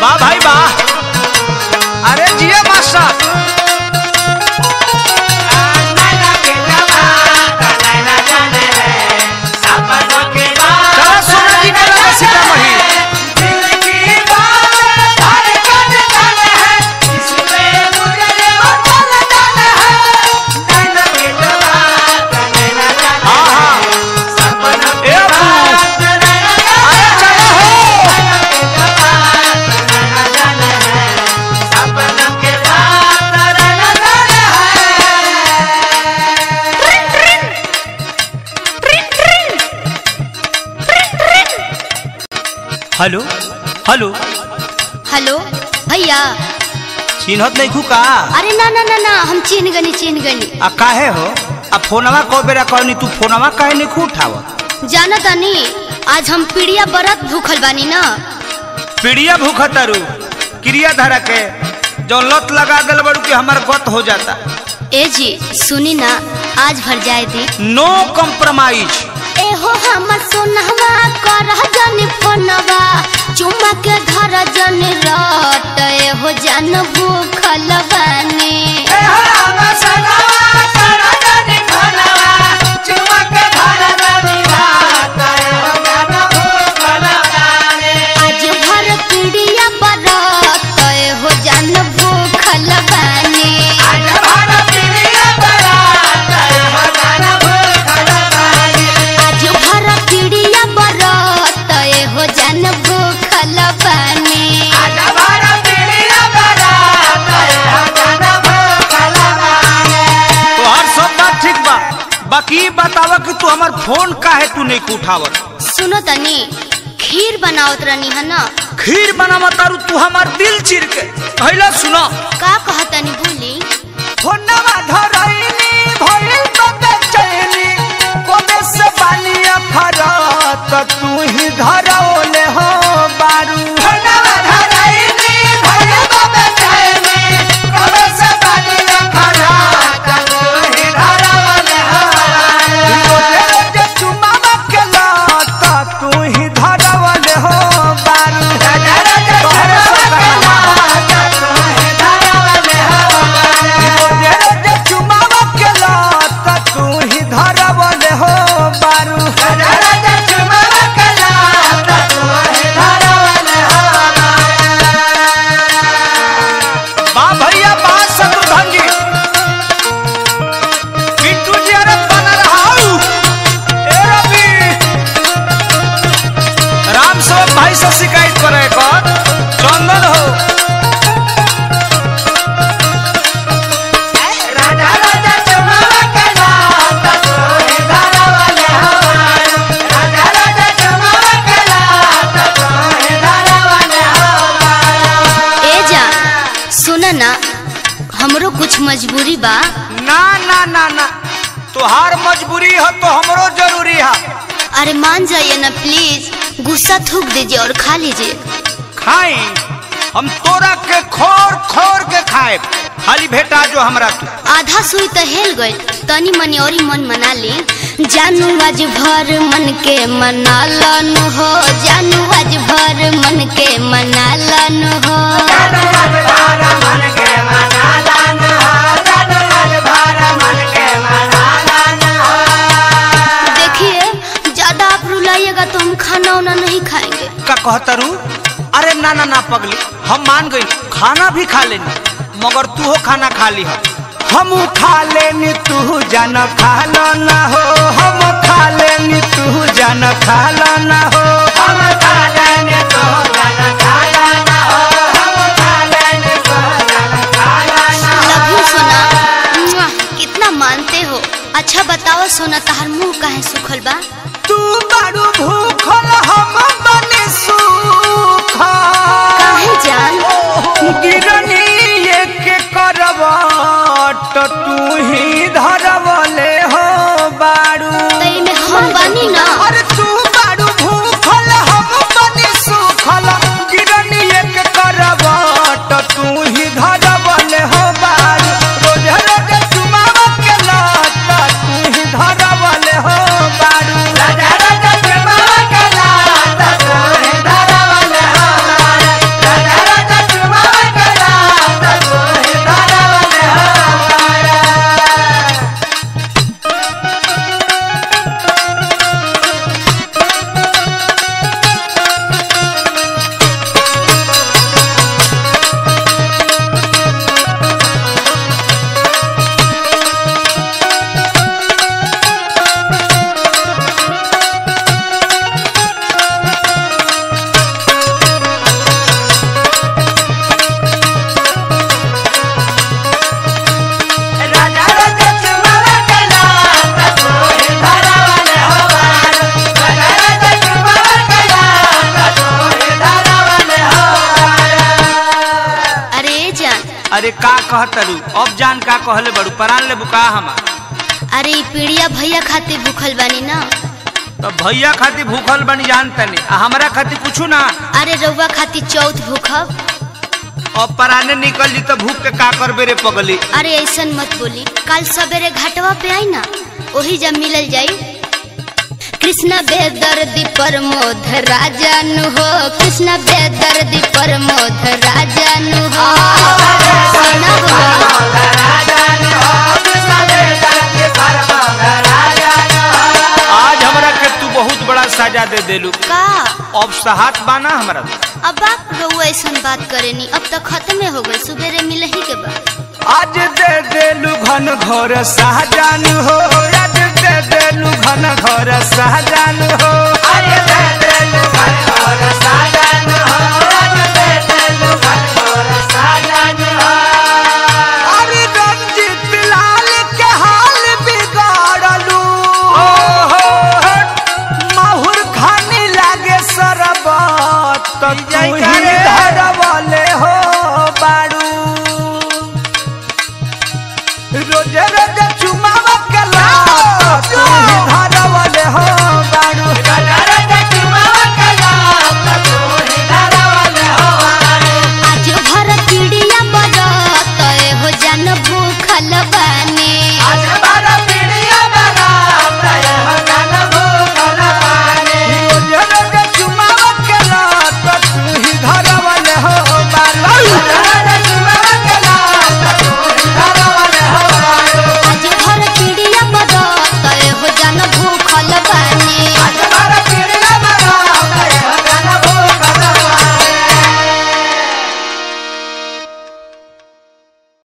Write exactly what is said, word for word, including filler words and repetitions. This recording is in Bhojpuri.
वाह भाई वाह, अरे जिया मास्टर। चलो सोना जी के लगा सीतामढ़ी। हेलो हेलो हेलो भैया, चिन्हत नहीं का? अरे ना ना ना ना हम चिन्ह गनी चिन्ह गनी। आ काहे हो? आ फोनवा को बेरा कहनी तू फोनवा काहे नहीं उठाव? जाना तानी आज हम पीड़िया बरत भूखल बानी ना। पीड़िया भूखा तारू क्रिया धारा के जो लत लगा दिल बड़ू कि हमार गत हो जाता। ए जी सुनी ना, आज भर जाए दी। नो कॉम्प्रोमाइज। एहो हम सोनहवा करह जन फोनवा, चुमा के धर जन रट, एहो जन भूखल बानी। एहो हम सोनहवा करह जन फोनवा, चुमा के धर जन रट, एहो जन भूखल बानी। आज भर पीड़िया बरत, एहो जन भूखल बानी। आज भर पीड़िया बरत, एहो जन भूखल बानी। आज भर पीड़िया बरत, एहो जन भूखल बानी। आज भर पीड़िया बरत, एहो जन भूखल बानी। तो हर सब बात ठीक बा, बाकी बतावा कि तू हमार फोन काहे तू नहीं उठावत? सुनो तनी, खीर बनावत रहनी है ना। खीर बनावा तारू तू हमार दिल चीर के। पहला सुनो का कहतनी बोली। फोनवा धरैनी भइल तो बेचैनी, कोबे से बानिया फरत तू ही धरौले हो बारू। फोनवा धरैनी भइल तो बेचैनी, कोबे से बानिया फरत तू ही धरौले हो बारू। रोजे रोजे चुमावा के लत तू ही धरौले हो बारू। रोजे रोजे चुमावा के लत तू ही धरौले हो बारू। रोजे रोजे चुमावा के लत तू ही धरौले हो बारू। रोजे रोजे चुमावा के लत तू ही धरौले हो बारू। बा भैया बा शत्रुघ्न जी, पिंटू जी अरे बन रहा। ए रवि राम सेवक भाई से शिकायत करे कर चंदन हो। राजा राजा चुमावा के लत तू ही धरौले हो बारू। राजा राजा चुमावा के लत तू ही धरौले हो बारू। ए जा सुना ना, हमरो कुछ मजबूरी बा। ना ना ना ना, तुहार मजबूरी है तो हमरो जरूरी है। अरे मान जाइए ना प्लीज, गुस्सा थूक दीजिए और खा लीजिए। खाई हम तोरा के खोर खोर के खाए, खाली भेटा जो हमरा तू। आधा सुई तो हेल गई, तनी मनी और मन मना ली। जानू आज भर मन के मना लन हो, जानू आज भर मन के मना लन हो। जानू आज भर मन के मना लन हो, जानू आज भर मन के मना लन हो। देखिए ज्यादा आप रुलाइएगा तो हम खाना वाना नहीं खाएंगे। का कहतरू? अरे ना ना ना पगली, हम मान गई, खाना भी खा लेनी, मगर तू हो खाना खा ली है। हम खा लेनी तू जान खा लो ना हो, हम खा लेनी तू जान खा लो ना हो। हम खा लेंगे तो जान खा लेना हो, हम खा लेंगे तो जान खा लेना हो। लव यू सोना, मुआ, कितना मानते हो। अच्छा बताओ सोना, तहार मुंह काहे सुखल बा? तू बड़ू भूखल हम बने सूखल। काहे जान? गिरनी एक करवट तू ही धरवले हो बारू। तई में हम बानी ना। अरे तू बारू भूखल हम बने सूखल, गिरनी एक करवट तू ही धरवले हो बारू। रोज रोज चुमावा के लत तू ही धरवले हो बारू। अरे का कहतरू अब जान का कहले बड़ू परान ले बुका हमा। अरे ई पीड़िया भैया खातिर भूखल बानी ना। तो भैया खातिर भूखल बनी जानता नहीं, हमरा खातिर पूछू ना। अरे रउआ खातिर चौथ भूखब। अब पराने निकल जी तो भूख के का करबे रे पगली। अरे ऐसन मत बोली, कल सवेरे घाटवा पे आई ना, वही जब मिलल जाई। कृष्णा बेदर्दी प्रमोद राजानु हो, कृष्णा बेदर्दी प्रमोद राजानु हो। सोना हो आज हमरा के तू बहुत बड़ा सजा दे देलू का? अब सहात बाना हमरा। अब आप रउआ ऐसन बात करेनी, अब तक खत्म हो गए, सुबेरे मिले ही के बाद। आज दे देलू घन घर सहजान हो, आज दे देलू घन घर सहजान हो, आज दे देलू घन घर सहजान हो, आज दे देलू घन घर सहजान हो। अरे रंजीत लाल के हाल बिगाड़लू, माहुर खाने लागे सरबत तू ही धरवले हो बाड़ू। रोजे रोजे चुमावा के लात तू ही